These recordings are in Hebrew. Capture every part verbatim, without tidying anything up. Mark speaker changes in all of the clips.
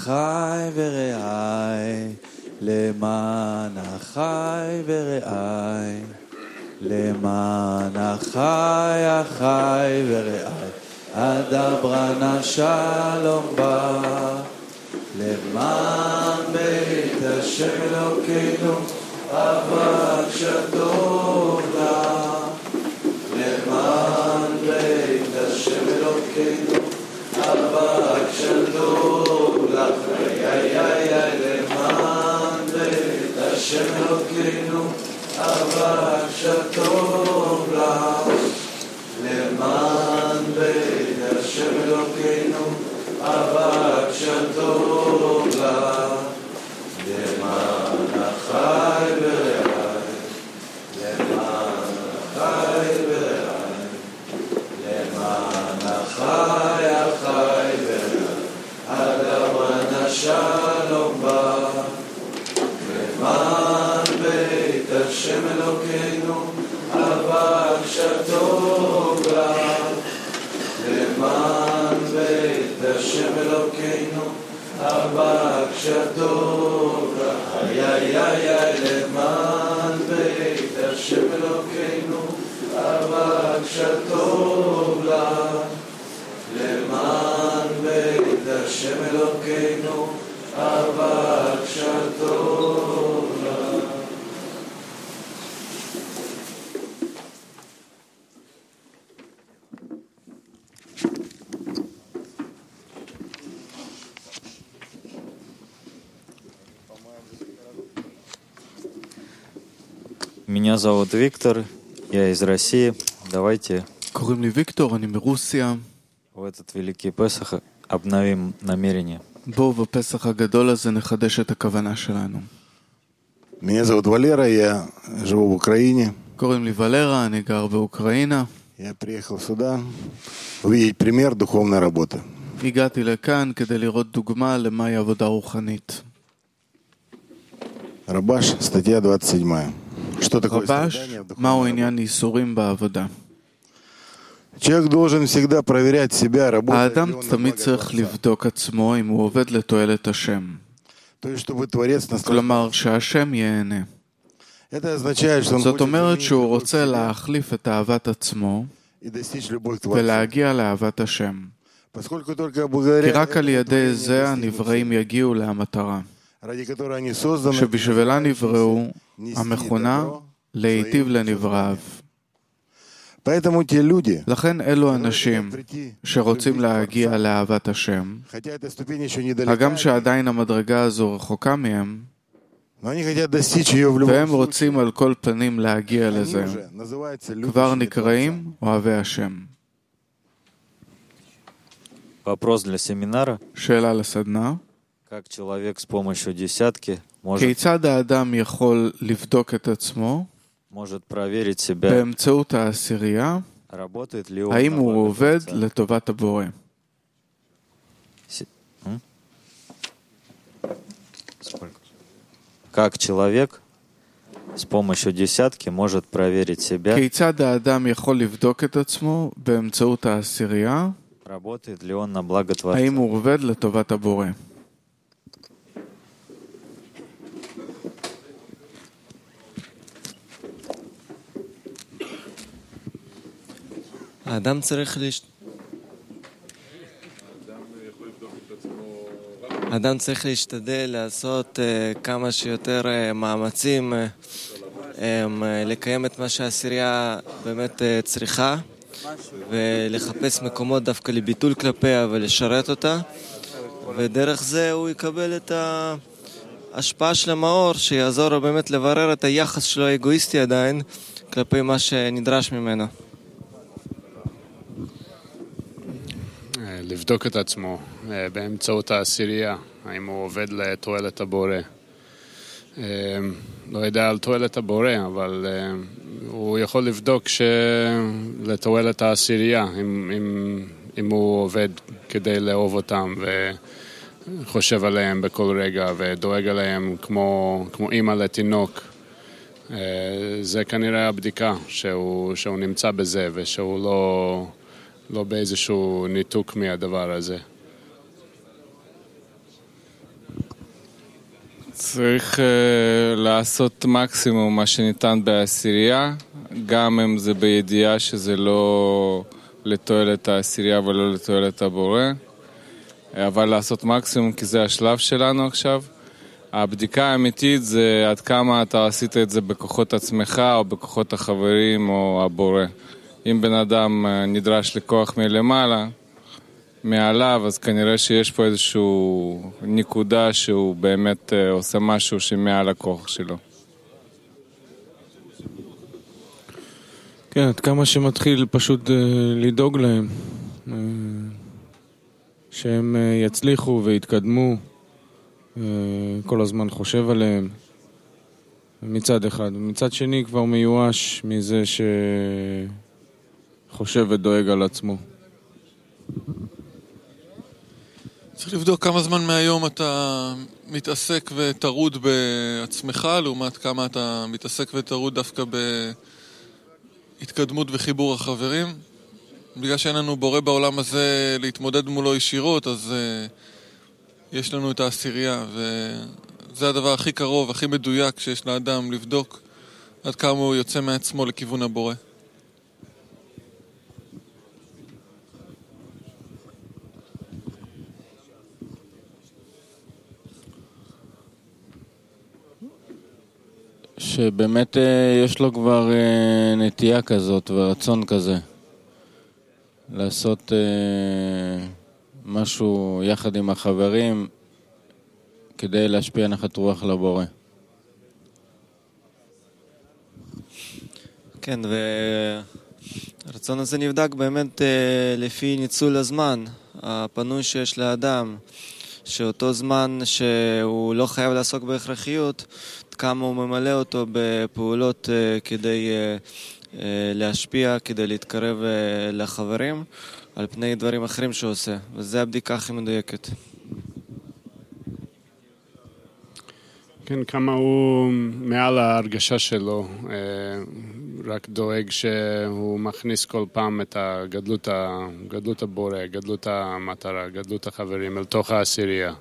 Speaker 1: אחי ורעי, למען אחי ורעי, למען אחי אחי ורעי, אדברה נא שלום בא, למען בית השם אלוקינו, אבקשה טוב לה, למען בית השם אלוקינו, אבקשה טוב לך, איי איי איי, למען בית השם אלוקינו, אבקשה טוב לך, למען בית השם אלוקינו, אבקשה טוב לך, למען אחי ורעי, למען אחי ורעי, למען אחי אחי ורעי, אדברה נא שלום בא, למען בית השם אלוקינו, אבקשה טוב לך, למען בית השם אלוקינו, אבקשה טוב לך, איי איי איי, למען בית השם אלוקינו, אבקשה טוב לך, למען בית השם אלוקינו, אבקשה טוב לך.
Speaker 2: Меня зовут Виктор, я из России. Давайте
Speaker 3: קוראים לי ויקטור, אני מרוסיה.
Speaker 2: в этот великий Песах обновим намерение.
Speaker 3: בואו בפסח הגדול הזה נחדש את הכוונה שלנו.
Speaker 4: Меня зовут Валера, я живу в Украине.
Speaker 3: קוראים לי ולרה, אני גר באוקראינה.
Speaker 4: Я приехал сюда увидеть пример духовной работы.
Speaker 3: הגעתי לכאן כדי לראות דוגמה למהי עבודה רוחנית.
Speaker 4: Рабаш, статья двадцать семь. Что такое
Speaker 3: רבש,
Speaker 4: страдание в
Speaker 3: מהו
Speaker 4: духовной
Speaker 3: עניין ייסורים בעבודה?
Speaker 4: работе? Человек должен всегда проверять себя, работает ли
Speaker 3: האדם
Speaker 4: он на
Speaker 3: תמיד
Speaker 4: благо
Speaker 3: צריך
Speaker 4: Творца.
Speaker 3: לבדוק עצמו אם הוא עובד לתועלת השם.
Speaker 4: То есть, чтобы Творец наслаждался.
Speaker 3: כלומר, שהשם ייהנה.
Speaker 4: Это означает, что он
Speaker 3: זאת
Speaker 4: хочет
Speaker 3: אומרת
Speaker 4: изменить
Speaker 3: שהוא
Speaker 4: любовь к
Speaker 3: רוצה
Speaker 4: себе
Speaker 3: להחליף את אהבת עצמו
Speaker 4: и достичь любовь к Творцу.
Speaker 3: ולהגיע לאהבת השם.
Speaker 4: Поскольку только
Speaker 3: כי
Speaker 4: благодаря
Speaker 3: רק על
Speaker 4: этому
Speaker 3: ידי
Speaker 4: творения
Speaker 3: זה
Speaker 4: достигнут
Speaker 3: הנבראים
Speaker 4: цели,
Speaker 3: יגיעו למטרה,
Speaker 4: ради которой они созданы,
Speaker 3: שבשבילה נבראו,
Speaker 4: нести
Speaker 3: המכונה
Speaker 4: добро
Speaker 3: להיטיב
Speaker 4: своим
Speaker 3: לנבראיו.
Speaker 4: Поэтому те люди,
Speaker 3: לכן אלו אנשים שרוצים להגיע לאהבת השם,
Speaker 4: хотя эта ступень еще недалека,
Speaker 3: הגם שעדיין המדרגה הזו רחוקה מהם,
Speaker 4: но они хотят достичь ее в любом
Speaker 3: והם
Speaker 4: случае.
Speaker 3: רוצים על כל פנים להגיע
Speaker 4: Они
Speaker 3: לזה,
Speaker 4: уже называются любящими
Speaker 3: כבר
Speaker 4: Творца.
Speaker 3: נקראים אוהבי השם.
Speaker 2: Вопрос для семинара.
Speaker 3: שאלה לסדנה,
Speaker 2: Как человек с помощью десятки может,
Speaker 3: כיצד האדם יכול לבדוק את עצמו
Speaker 2: может проверить себя,
Speaker 3: באמצעות העשירייה,
Speaker 2: работает ли он
Speaker 3: האם
Speaker 2: на
Speaker 3: הוא
Speaker 2: благо
Speaker 3: עובד
Speaker 2: Творца?
Speaker 3: לטובת הבורא?
Speaker 2: Се- М? Сколько? Как человек с помощью десятки может проверить себя,
Speaker 3: כיצד האדם יכול לבדוק את עצמו באמצעות העשירייה,
Speaker 2: работает ли он на благо
Speaker 3: האם
Speaker 2: Творца?
Speaker 3: הוא עובד לטובת הבורא?
Speaker 5: האדם צריך להש... האדם צריך להשתדל לעשות uh, כמה שיותר uh, מאמצים uh, um, uh, לקיים את מה שהעשירייה באמת uh, צריכה ולחפש מקומות דווקא לביטול כלפיה ולשרת אותה, ודרך זה הוא יקבל את ההשפעה של המאור שיעזור לו באמת לברר את היחס שלו האגואיסטי עדיין כלפי מה שנדרש ממנו.
Speaker 6: לבדוק את עצמו באמצעות העשירייה, האם הוא עובד לתועלת הבורא. לא יודע על תועלת הבורא, אבל הוא יכול לבדוק לתועלת העשירייה, אם, אם, אם הוא עובד כדי לאהוב אותם וחושב עליהם בכל רגע ודואג עליהם כמו, כמו אמא לתינוק. זה כנראה הבדיקה שהוא, שהוא נמצא בזה ושהוא לא... לא באיזשהו ניתוק מהדבר הזה.
Speaker 7: צריך uh, לעשות מקסימום מה שניתן בעשירייה, גם אם זה בידיעה שזה לא לתועלת העשירייה ולא לתועלת הבורא, אבל לעשות מקסימום כי זה השלב שלנו עכשיו. הבדיקה האמיתית זה עד כמה אתה עשית את זה בכוחות עצמך או בכוחות החברים או הבורא. אם בן אדם נדרש לכוח מלמעלה, מעליו, אז כנראה שיש פה איזשהו נקודה שהוא באמת עושה משהו שמעל הכוח שלו.
Speaker 8: כן, עד כמה שמתחיל פשוט לדאוג להם, שהם יצליחו ויתקדמו, כל הזמן חושב עליהם, מצד אחד. מצד שני כבר מיואש מזה שחושב ודואג על עצמו.
Speaker 9: צריך לבדוק כמה זמן מהיום אתה מתעסק ותרוד בעצמך, לעומת כמה אתה מתעסק ותרוד דווקא בהתקדמות וחיבור החברים. בגלל שאין לנו בורא בעולם הזה להתמודד מולו ישירות, אז uh, יש לנו את העשירייה, וזה הדבר הכי קרוב, הכי מדויק שיש לאדם לבדוק עד כמה הוא יוצא מעצמו לכיוון הבורא.
Speaker 10: שבאמת יש לו כבר נטייה כזאת ורצון כזה לעשות משהו יחד עם החברים כדי להשפיע נחת רוח לבורא.
Speaker 5: כן, והרצון הזה נבדק באמת לפי ניצול הזמן הפנוי שיש לאדם, שאותו זמן שהוא לא חייב לעסוק בהכרחיות, כמה הוא ממלא אותו בפעולות כדי להשפיע, כדי להתקרב לחברים, על פני דברים אחרים שהוא עושה. וזו הבדיקה הכי מדויקת.
Speaker 6: כן, כמה הוא מעל ההרגשה שלו, רק דואג שהוא מכניס כל פעם את הגדלות, גדלות הבורא, גדלות המטרה, גדלות החברים אל תוך העשירייה.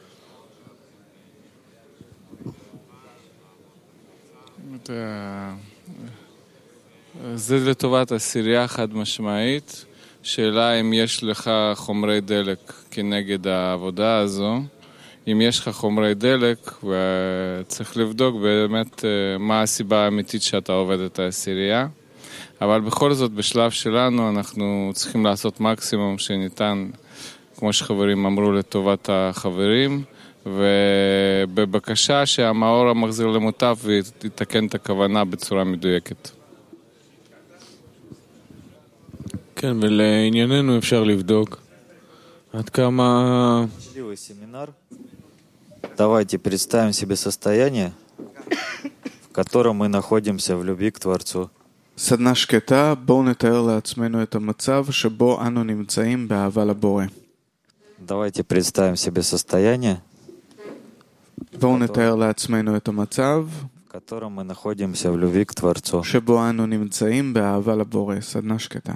Speaker 7: זה לטובת עשירייה חד משמעית. שאלה אם יש לך חומרי דלק כנגד העבודה הזו. אם יש לך חומרי דלק, וצריך לבדוק באמת מה הסיבה האמיתית שאתה עובד את העשירייה. אבל בכל זאת, בשלב שלנו אנחנו צריכים לעשות מקסימום שניתן, כמו שחברים אמרו, לטובת החברים, ובבקשה שהמאור המחזיר למוטב ויתקן את הכוונה בצורה מדויקת.
Speaker 8: כן, ולענייננו אפשר לבדוק עד כמה...
Speaker 2: Давайте представим себе состояние, в котором мы находимся в любви к Творцу.
Speaker 3: סדנה שקטה, בואו נתאר לעצמנו את המצב שבו אנו נמצאים באהבה לבורא.
Speaker 2: Давайте представим себе состояние,
Speaker 3: בואו נתאר לעצמנו את המצב
Speaker 2: в котором мы находимся в любви к Творцу.
Speaker 3: שבו אנו נמצאים באהבה לבורא. סדנה שקטה.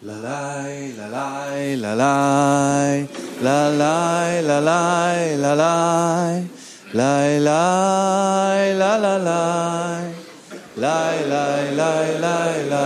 Speaker 1: La lai, la lai, la lai, la lai, la lai, la lai, lai, lai, la la lai, lai, lai, lai, lai, lai.